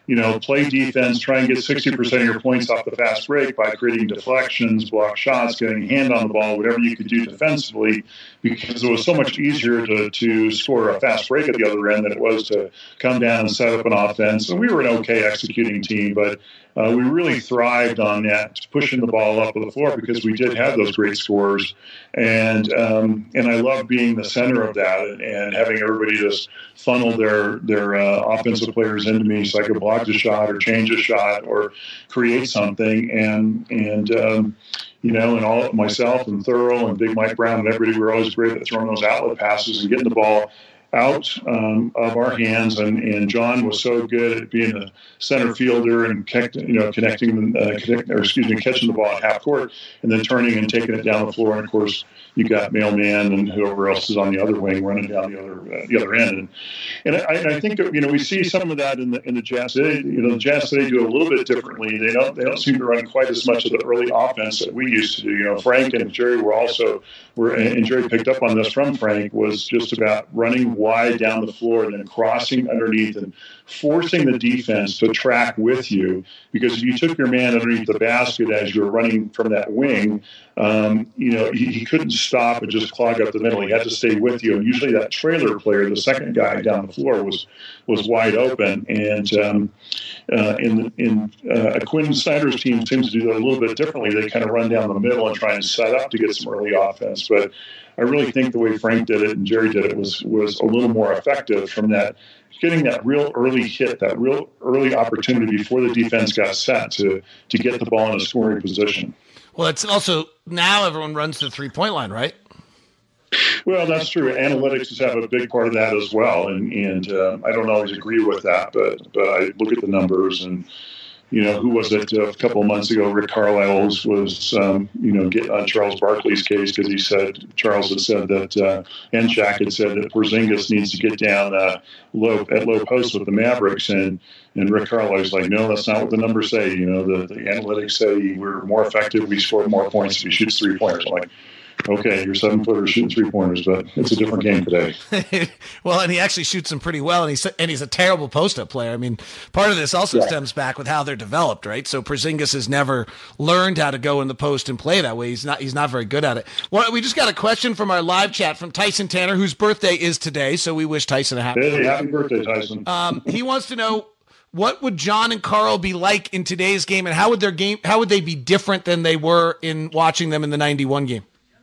you know, play defense, try and get sixty percent of your points off the fast break by creating deflections, block shots, getting a hand on the ball, whatever you could do defensively, because it was so much easier to, to score a fast break at the other end than it was to come down and set up an offense. And we were an okay executing team, but uh, we really thrived on that, pushing the ball up the floor, because we did have those great scores. And um, and I love being the center of that and, and having everybody just funnel their, their uh, offensive players into me so I could block the shot or change a shot or create something. And, and um, you know, and all myself and Thurl and Big Mike Brown and everybody were always great at throwing those outlet passes and getting the ball out um, of our hands, and, and John was so good at being a center fielder and connect, you know connecting, uh, connect, or excuse me, catching the ball at half court and then turning and taking it down the floor. And of course, you got Mailman and whoever else is on the other wing running down the other uh, the other end. And and I, and I think that, you know we see some of that in the in the Jazz today. You know, the Jazz today do a little bit differently. They don't they don't seem to run quite as much of the early offense that we used to do. You know, Frank and Jerry were also were and Jerry picked up on this from Frank, was just about running wide down the floor and then crossing underneath and forcing the defense to track with you, because if you took your man underneath the basket as you were running from that wing, um, you know, he, he couldn't stop and just clog up the middle. He had to stay with you. And usually that trailer player, the second guy down the floor, was was wide open. And um, uh, in, in uh, Quinn Snyder's team seems to do that a little bit differently. They kind of run down the middle and try and set up to get some early offense. But I really think the way Frank did it and Jerry did it was was a little more effective from that, getting that real early hit, that real early opportunity before the defense got set to to get the ball in a scoring position. Well, it's also, now everyone runs to the three-point line, right? Well, that's true. Analytics have a big part of that as well, and and uh, I don't always agree with that, but but I look at the numbers and. You know, who was it uh, a couple of months ago? Rick Carlisle was, was um, you know, get on Charles Barkley's case, because he said, Charles had said that, uh, and Shaq had said that Porzingis needs to get down uh, low at low post with the Mavericks. And, and Rick Carlisle was like, no, that's not what the numbers say. You know, the, the analytics say we're more effective, we score more points if he shoots three pointers. I'm like, okay, you're seven footers shooting three pointers, but it's a different game today. Well, and he actually shoots them pretty well, and he's and he's a terrible post-up player. I mean, part of this also yeah. stems back with how they're developed, right? So Porzingis has never learned how to go in the post and play that way. He's not he's not very good at it. Well, we just got a question from our live chat from Tyson Tanner, whose birthday is today, so we wish Tyson a happy hey, birthday. Happy birthday, Tyson. Um, he wants to know, what would John and Carl be like in today's game, and how would their game how would they be different than they were in watching them in the ninety-one game?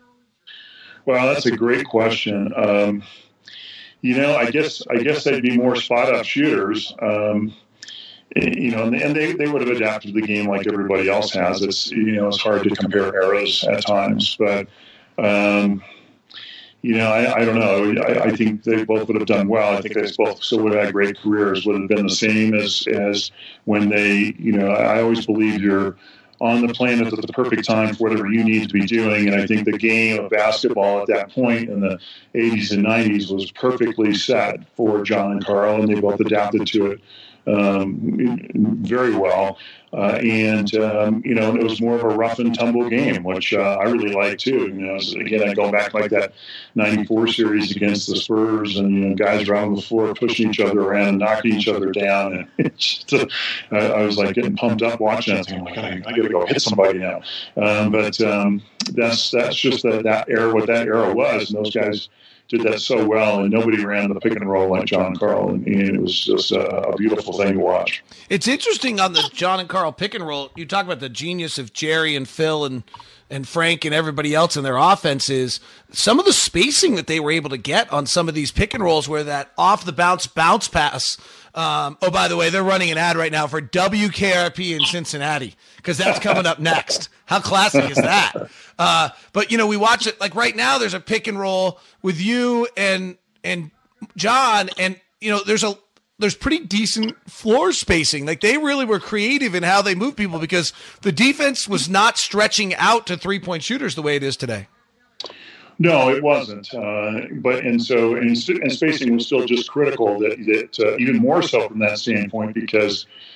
Well, that's a great question. Um, you know, I guess I guess they'd be more spot-up shooters. Um, you know, and they, they would have adapted to the game like everybody else has. It's you know, it's hard to compare eras at times, but um, you know, I, I don't know. I, I think they both would have done well. I think they both still would have had great careers. Would have been the same as as when they. You know, I always believe you're on the planet at the perfect time for whatever you need to be doing. And I think the game of basketball at that point in the eighties and nineties was perfectly set for John and Carl, and they both adapted to it um, very well. Uh, and, um, you know, it was more of a rough and tumble game, which uh, I really like too. You know, again, I go back like that ninety-four series against the Spurs, and, you know, guys around the floor pushing each other around and knocking each other down. And it's just, uh, I was like getting pumped up watching that. I'm like, I, I got to go hit somebody now. Um, but um, that's that's just that, that era, what that era was. And those guys did that so well, and nobody ran the pick and roll like John and Carl, and, and it was just a, a beautiful thing to watch. It's interesting on the John and Carl pick and roll. You talk about the genius of Jerry and Phil and and Frank and everybody else in their offenses. Some of the spacing that they were able to get on some of these pick and rolls, where that off the bounce bounce pass. Um, oh, by the way, they're running an ad right now for W K R P in Cincinnati, because that's coming up next. How classic is that? Uh, but, you know, we watch it like right now. There's a pick and roll with you and and John, and, you know, there's a there's pretty decent floor spacing. Like, they really were creative in how they move people, because the defense was not stretching out to three-point shooters the way it is today. No, it wasn't. Uh, but and so and, and spacing was still just critical. That that uh, even more so from that standpoint, because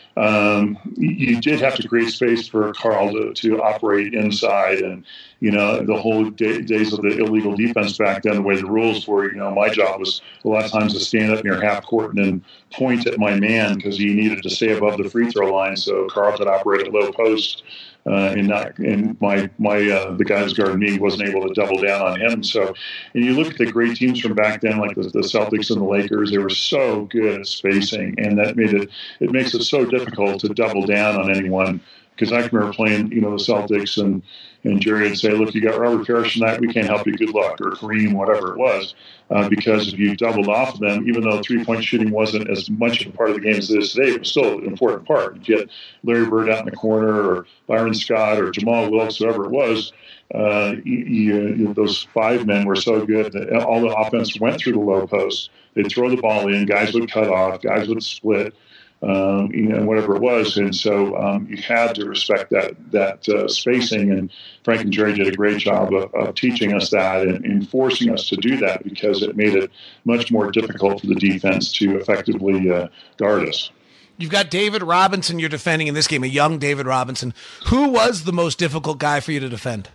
um, you did have to create space for Carl to, to operate inside. And, you know, the whole day, days of the illegal defense back then, the way the rules were, you know, my job was a lot of times to stand up near half court and then point at my man because he needed to stay above the free throw line so Carl could operate at low post. Uh, and not, and my my uh, the guys guarding me wasn't able to double down on him. So, and you look at the great teams from back then, like the, the Celtics and the Lakers, they were so good at spacing, and that made it it makes it so difficult to double down on anyone. Because I remember playing, you know, the Celtics, and and Jerry would say, "Look, you got Robert Parrish tonight. We can't help you. Good luck," or Kareem, whatever it was, uh, because if you doubled off of them, even though three-point shooting wasn't as much of a part of the game as it is today, it was still an important part. You get Larry Bird out in the corner, or Byron Scott, or Jamal Wilkes, whoever it was. Uh, you, you, those five men were so good that all the offense went through the low post. They'd throw the ball in, guys would cut off, guys would split. Um, you know, whatever it was, and so um, you had to respect that that uh, spacing. And Frank and Jerry did a great job of, of teaching us that and, and forcing us to do that because it made it much more difficult for the defense to effectively uh, guard us. You've got David Robinson you're defending in this game, a young David Robinson. Who was the most difficult guy for you to defend?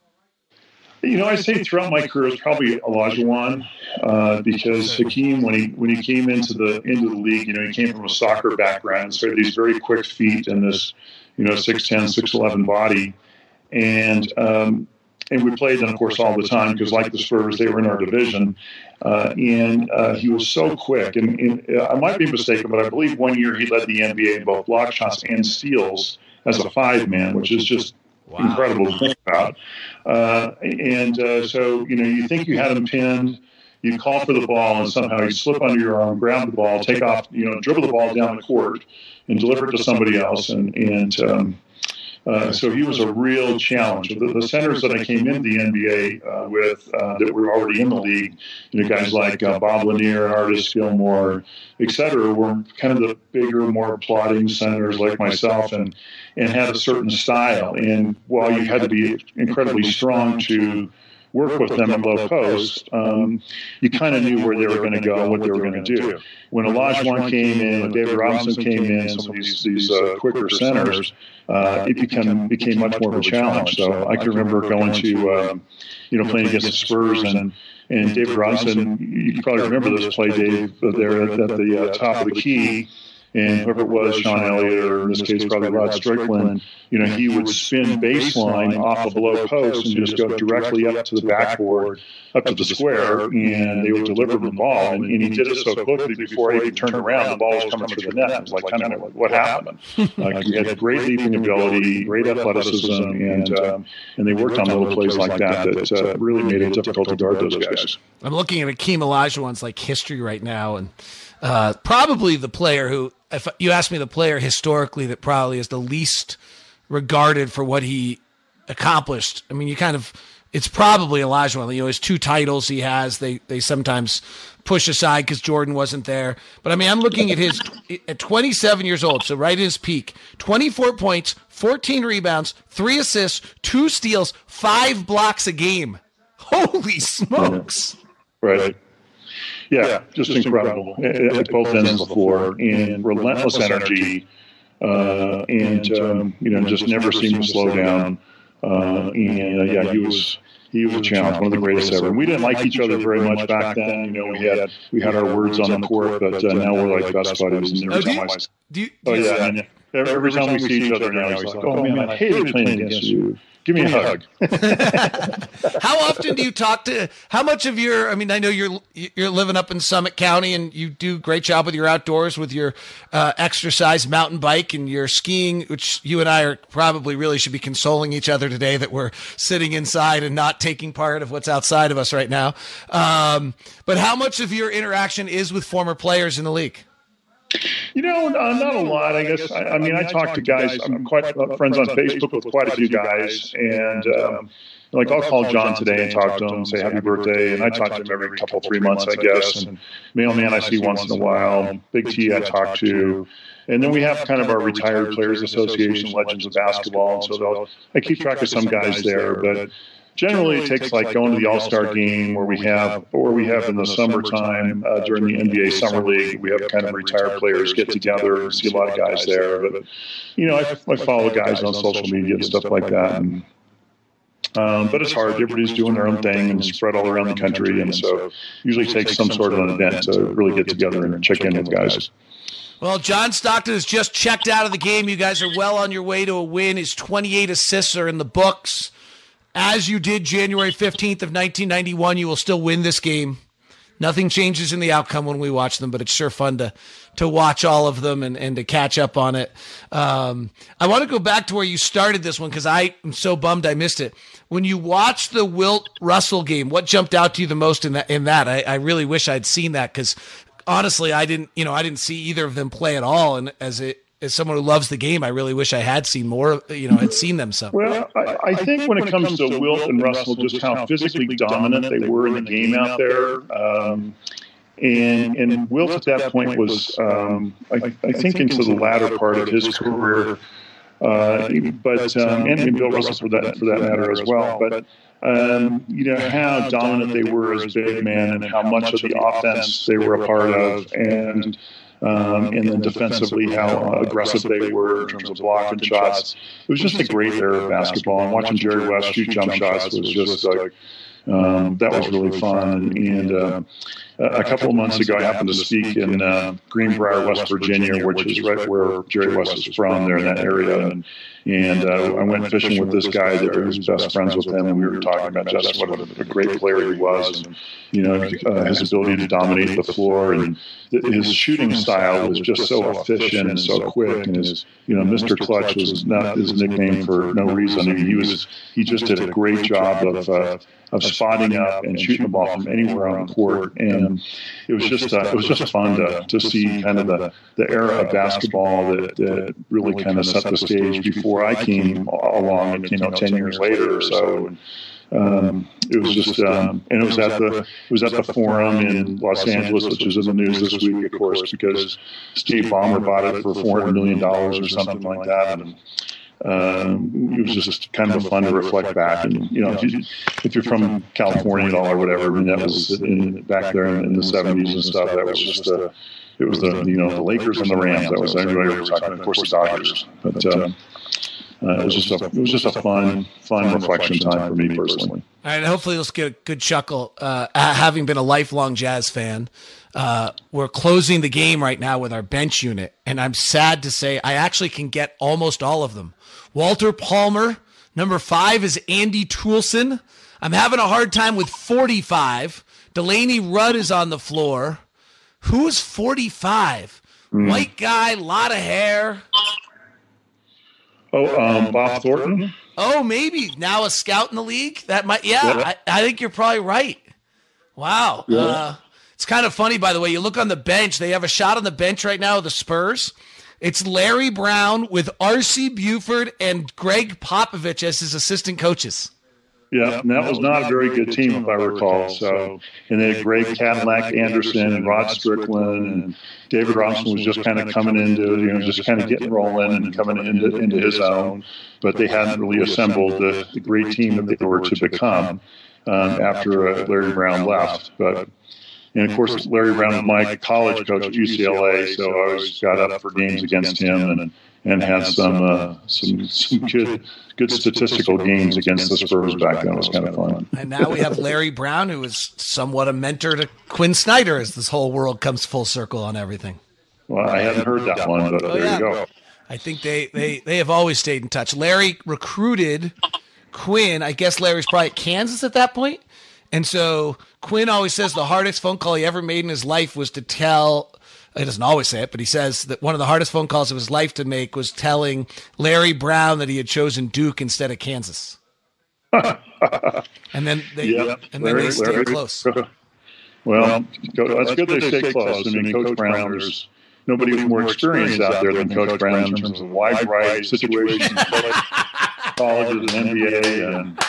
You know, I'd say throughout my career, it's probably Olajuwon, uh, because Hakeem, when he when he came into the into the league, you know, he came from a soccer background, so he had these very quick feet and this, you know, six ten, six eleven body, and um, and we played them, of course, all the time because, like the Spurs, they were in our division, uh, and uh, he was so quick. And, and I might be mistaken, but I believe one year he led the N B A in both block shots and steals as a five man, which is just wow. incredible to think about. Uh, and uh, so, you know, you think you had him pinned, you call for the ball, and somehow you slip under your arm, grab the ball, take off, you know, dribble the ball down the court and deliver it to somebody else. And, and um, uh, so he was a real challenge. The, the centers that I came into the N B A uh, with uh, that were already in the league, you know, guys like uh, Bob Lanier, Artis Gilmore, et cetera, were kind of the bigger, more plodding centers like myself, and and had a certain style. And while you had to be incredibly strong to work with them at low post, um, you kind of knew where they were going to go, what they were going to do. When Olajuwon came in, when David Robinson came in, some of these, these uh, quicker centers, uh, it became became much more of a challenge. So I can remember going to, um, you know, playing against the Spurs, and and David Robinson, you probably remember this play, Dave, there at, at the uh, top of the key. And whoever it was, Sean Elliott, or in this case probably Rod Strickland, you know, he would spin baseline off of low post and just go directly up to the backboard, up to the square, and they would deliver the ball. And, and he did it so quickly before I even turned around, the ball was coming through the net. It was like, kind of like, what happened? Like, he had great leaping ability, great athleticism, and um, and they worked on little plays like that that uh, really made it difficult to guard those guys. I'm looking at Hakeem Olajuwon's like history right now, and uh, probably the player who, if you ask me, the player historically that probably is the least regarded for what he accomplished. I mean, you kind of, it's probably Olajuwon. You know, his two titles he has, they they sometimes push aside because Jordan wasn't there. But I mean, I'm looking at his, at twenty-seven years old, so right at his peak, twenty-four points, fourteen rebounds, three assists, two steals, five blocks a game. Holy smokes. Right. Yeah, yeah, just, just incredible, incredible. At both ends of the floor, and relentless energy, uh, and um, you know, just never seemed to slow down. Uh, and uh, yeah, he was he was a challenge, one of the greatest ever. And we didn't like each other very much back then. You know, we had we had our words on the court, but uh, now we're like best buddies. And every time I, do you, oh yeah, and every, every time we see each other now, he's like, "Oh man, I hated playing against you. Give me a hug." How often do you talk to, how much of your, I mean, I know you're you're living up in Summit County and you do a great job with your outdoors, with your uh, exercise mountain bike and your skiing, which you and I are probably really should be consoling each other today that we're sitting inside and not taking part of what's outside of us right now. Um, but how much of your interaction is with former players in the league? You know, uh, not a lot, I guess. I, I mean, I talk to guys. I'm quite uh, friends on Facebook with quite a few guys. And, um, like, I'll call John today and talk to him and say happy birthday. And I talk to him every couple, three months, I guess. And Mailman I see once in a while. Big T I talk to. And then we have kind of our Retired Players Association, Legends of Basketball. And so I keep track of some guys there. But generally, it takes like going to the All-Star game, where we have, or we have in the summertime uh, during the N B A Summer League, we have kind of retired players get together and see a lot of guys there. But, you know, I, I follow guys on social media and stuff like that. And, um, but it's hard. Everybody's doing their own thing and spread all around the country. And so usually takes some sort of an event to really get together and check in with guys. Well, John Stockton has just checked out of the game. You guys are well on your way to a win. His twenty-eight assists are in the books. As you did January fifteenth of nineteen ninety-one, you will still win this game. Nothing changes in the outcome when we watch them, but it's sure fun to to watch all of them and, and to catch up on it. Um, I want to go back to where you started this one because I am so bummed I missed it. When you watched the Wilt Russell game, what jumped out to you the most in that? In that, I, I really wish I'd seen that because honestly, I didn't. You know, I didn't see either of them play at all. And as it as someone who loves the game, I really wish I had seen more. You know, had seen them some. Well, I, I think when it comes to Wilt and Russell, just how physically dominant they were in the game out there. Um, And, and Wilt at that point was, um, I, I think, into the latter part of his career, uh, but um, and, and Bill Russell for that for that matter as well. But um, you know how dominant they were as big men, and how much of the offense they were a part of, and um, and then defensively how aggressive they were in terms of blocking shots. It was just a great era of basketball, and watching Jerry West shoot jump shots was just like. Um, that was really fun. And uh, a couple of months ago, I happened to speak in uh, Greenbrier, West Virginia, which is right where Jerry West is from, there in that area. And, and uh, I went fishing with this guy there who's best friends with him, and we were talking about just what a, a great player he was, and you know uh, his ability to dominate the floor, and th- his shooting style was just so efficient and so quick. And his, you know, Mister Clutch was not his nickname for no reason. I mean, he was he just did a great job of. Uh, of spotting up and shooting the ball from anywhere on the court, and it was just uh, it was just fun to to see kind of the, the era of basketball that, that really kind of set the stage before I came along, you know, ten years later or so. And, um, it was just, um, and it was at the it was at the Forum in Los Angeles, which was in the news this week, of course, because Steve Ballmer bought it for four hundred million dollars or something like that. And, Um, it was just kind of fun to reflect back, and you know, if, you, if you're from California at all or whatever, I mean, that was in, back there in, in the seventies and stuff. That was just a, it was the you know the Lakers and the Rams. That was everybody was talking, of course, the Dodgers. But uh, uh, it was just a it was just a fun fun reflection time for me personally. All right, hopefully let's get a good chuckle. Uh, having been a lifelong Jazz fan. Uh, we're closing the game right now with our bench unit, and I'm sad to say I actually can get almost all of them. Walter Palmer, number five is Andy Toulson. I'm having a hard time with forty-five. Delaney Rudd is on the floor. Who's forty-five? Mm. White guy, lot of hair. Oh, um, Bob Thornton. Oh, maybe now a scout in the league. That might, yeah. yeah. I, I think you're probably right. Wow. Yeah. Uh, It's kind of funny, by the way. You look on the bench. They have a shot on the bench right now of the Spurs. It's Larry Brown with R C Buford and Greg Popovich as his assistant coaches. Yeah, and that was not a very good team, if I recall. So, and they had Greg Cadillac Anderson and Rod Strickland, and David Robinson was just kind of coming into, you know, just kind of getting rolling and coming into into his own. But they hadn't really assembled the, the great team that they were to become um, after uh, Larry Brown left. But And, of course, Larry Brown was my college coach at U C L A, so I always got up for games against him and and had some uh, some some good good statistical games against the Spurs back then. It was kind of fun. And now we have Larry Brown, who is somewhat a mentor to Quinn Snyder as this whole world comes full circle on everything. Well, I hadn't heard that one, but oh, there yeah. you go. I think they, they, they have always stayed in touch. Larry recruited Quinn. I guess Larry's probably at Kansas at that point. And so Quinn always says the hardest phone call he ever made in his life was to tell, he doesn't always say it, but he says that one of the hardest phone calls of his life to make was telling Larry Brown that he had chosen Duke instead of Kansas. and then they, yep. and then Larry, they stay Larry. close. Well, that's good they stay close. I mean, Coach Brown, there's nobody with more experience out there than Coach Brown in terms of wide variety situations, colleges and N B A, and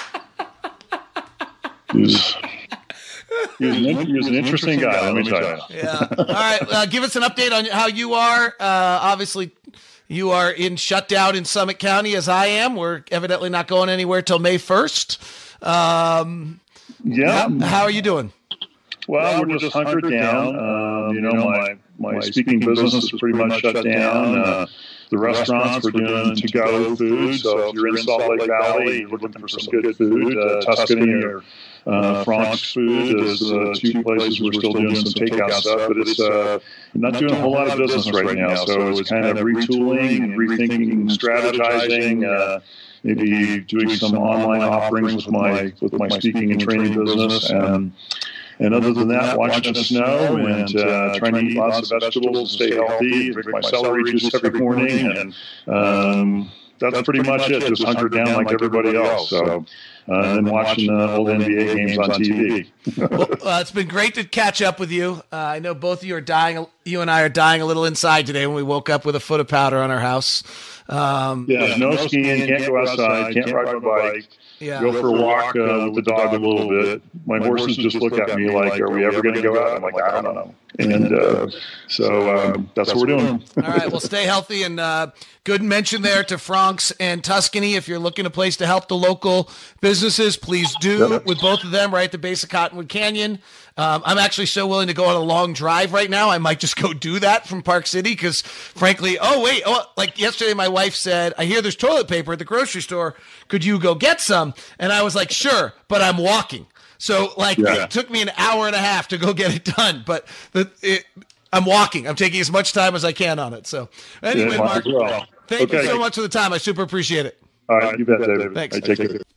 He was, he, was an, he was an interesting guy, let me tell you. Yeah. All right. Uh, give us an update on how you are. Uh, obviously, you are in shutdown in Summit County, as I am. We're evidently not going anywhere till May first. Um, Yeah. how, how are you doing? Well, we're just hunkered down. Um, you know, my, my speaking business is pretty much shut down. Uh, the restaurants, we're doing to-go food. So if you're in Salt Lake Valley, you're looking for some good food, uh, Tuscany or uh, Frank's Food is uh, two places we're still doing some takeout stuff, but it's uh, not doing a whole lot of business right now. So it's kind of retooling and rethinking, strategizing, uh, maybe doing some online offerings with my with my speaking and training business. And, and other than that, watching the snow and uh, trying to eat lots of vegetables and stay healthy, drink my celery juice every morning. And um, that's pretty much it, just hunkered down like everybody else. So. Uh, and then watching the old N B A games on T V. Well, uh, it's been great to catch up with you. Uh, I know both of you are dying. You and I are dying a little inside today when we woke up with a foot of powder on our house. Um, yeah, no skiing, can't go outside, can't ride my bike. Yeah. Go for a walk uh, with the dog a little bit. My horses just look at me like, are we ever going to go out? I'm like, I don't know. And uh, so um, that's what we're doing. All right, well, stay healthy. And uh, good mention there to Frank's and Tuscany. If you're looking a place to help the local businesses, please do yep. with both of them right at the base of Cottonwood Canyon. Um, I'm actually so willing to go on a long drive right now. I might just go do that from Park City because, frankly, oh, wait. Oh, like yesterday, my wife said, I hear there's toilet paper at the grocery store. Could you go get some? And I was like, sure, but I'm walking. So, like, yeah. it took me an hour and a half to go get it done. But the, it, I'm walking. I'm taking as much time as I can on it. So, anyway, yeah, Mark, well. thank okay. you so much for the time. I super appreciate it. All right, you bet, David. Thanks. I take it.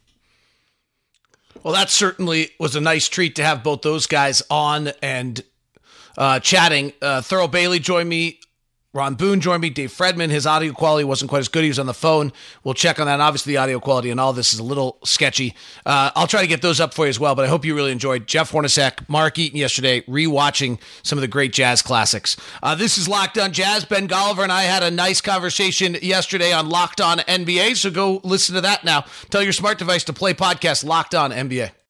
Well, that certainly was a nice treat to have both those guys on and uh, chatting. Uh, Thurl Bailey joined me. Ron Boone joined me. Dave Fredman, his audio quality wasn't quite as good. He was on the phone. We'll check on that. Obviously, the audio quality and all this is a little sketchy. Uh, I'll try to get those up for you as well, but I hope you really enjoyed Jeff Hornacek, Mark Eaton yesterday, rewatching some of the great jazz classics. Uh, this is Locked On Jazz. Ben Golliver and I had a nice conversation yesterday on Locked On N B A, so go listen to that now. Tell your smart device to play podcast Locked On N B A.